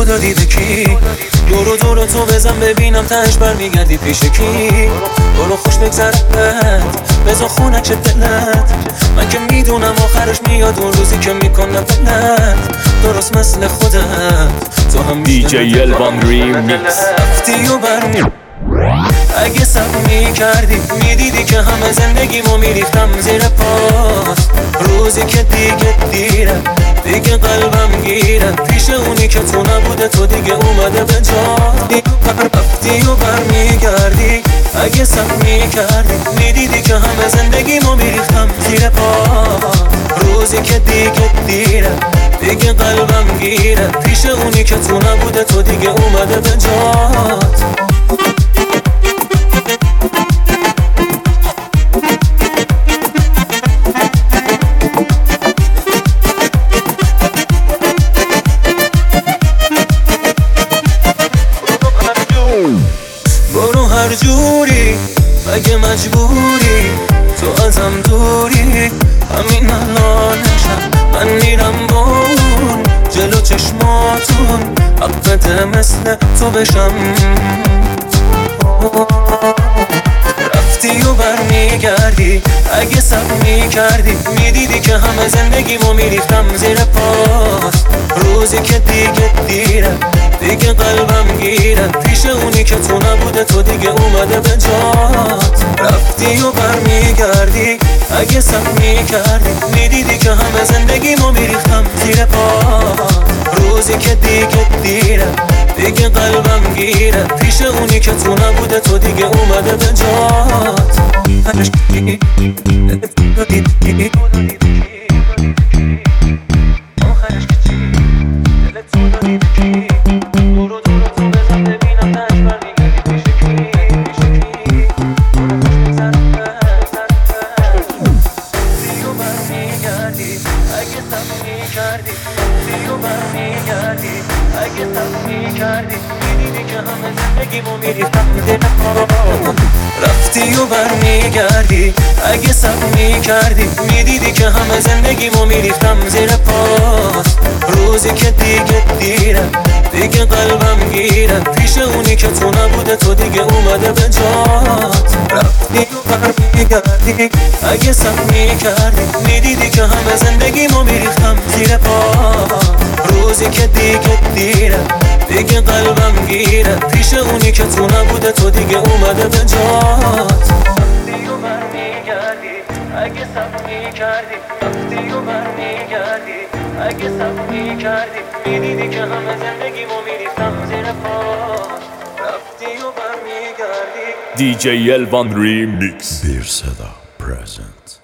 خدا دیده کی؟ دور تو بزن ببینم تهش برمیگردی پیش کی؟ برو خوش بگذرد بزا خونک دلت، من که میدونم آخرش میاد اون روزی که میکنم بلد درست مثل خودت تو هم دیجی الوان ریمیکس. رفتی و برمی اگه سب میکردی میدیدی که همه زندگیمو میریختم زیر پاس. روزی که دیگه دیره دیگه قلبم گیره پیش اونی که تو نبوده تو دیگه اومده به جا. رفتی و برمیگردی اگه سب میکردی میدیدی که همه زندگیمو میریختم زیر پاس. روزی که دیگه دیره دیگه قلبم گیره پیش اونی که تو نبوده تو دیگه اومده به جات. برو هر جوری اگه مجبوری تو ازم دوری، همین الانشم من میرم بون جلو چشماتون حق بده مثل تو بشم. رفتی و برمیگردی اگه سب میکردی میدیدی که همه زندگیمو میریختم زیر پاس. روزی که دیگه دیره دیگه قلبم گیره پیش اونی که تو نبوده تو دیگه اومده به جات. رفتی و برمیگردی اگه سب میکردی میدیدی که همه زندگیمو میریختم زیر پاس. روزی که دیگه دیره دیگه قلبم گیره پیش اونی که تو نبوده تو دیگه اومده به جات. رفتی و برمیگردی اگه سب میکردی میدیدی که همه زندگیمو میریختم زیر پاس. روزی که دیگه دیره دیگه قلبم گیره پیش اونی که تو نبوده تو دیگه اومده به جات. رفتی و برمیگردی اگه سب میکردی میدیدی که همه زندگیمو میریختم زیر پاس. روزی که دیگه دیره دیگه قلبم گیره پیش اونی که تو نبوده تو دیگه اومده به جات. رفتی و برمیگردی اگه سب میکردی رفتی و برمیگردی اگه سب میکردی میدیدی که همه زندگیمو میریختم زیر پاس. رفتی و برمیگردی دیجی الوان ریمیکس. Bir Seda present.